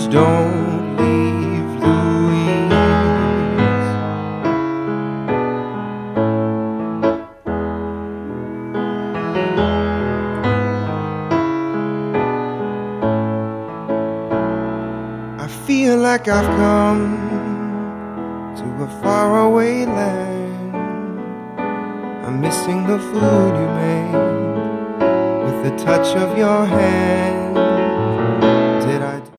Just don't leave Louise. I feel like I've come to a faraway land. I'm missing the food you made with the touch of your hand.